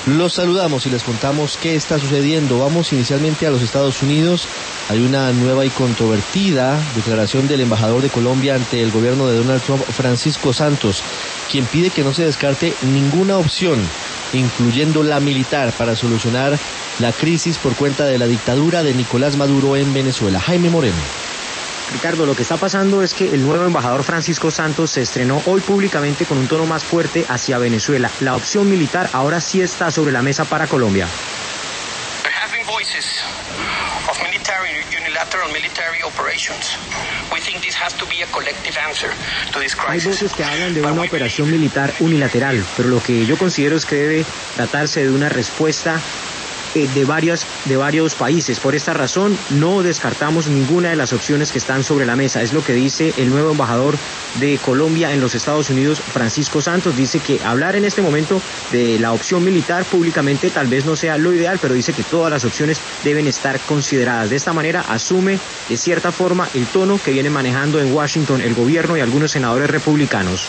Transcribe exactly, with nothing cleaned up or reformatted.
Los saludamos y les contamos qué está sucediendo. Vamos inicialmente a los Estados Unidos. Hay una nueva y controvertida declaración del embajador de Colombia ante el gobierno de Donald Trump, Francisco Santos, quien pide que no se descarte ninguna opción, incluyendo la militar, para solucionar la crisis por cuenta de la dictadura de Nicolás Maduro en Venezuela. Jaime Moreno. Ricardo, lo que está pasando es que el nuevo embajador Francisco Santos se estrenó hoy públicamente con un tono más fuerte hacia Venezuela. La opción militar ahora sí está sobre la mesa para Colombia. Hay voces que hablan de una operación militar unilateral, pero lo que yo considero es que debe tratarse de una respuesta de varios, de varios países. Por esta razón no descartamos ninguna de las opciones que están sobre la mesa. Es lo que dice el nuevo embajador de Colombia en los Estados Unidos, Francisco Santos. Dice que hablar en este momento de la opción militar públicamente tal vez no sea lo ideal, pero dice que todas las opciones deben estar consideradas. De esta manera asume de cierta forma el tono que viene manejando en Washington el gobierno y algunos senadores republicanos.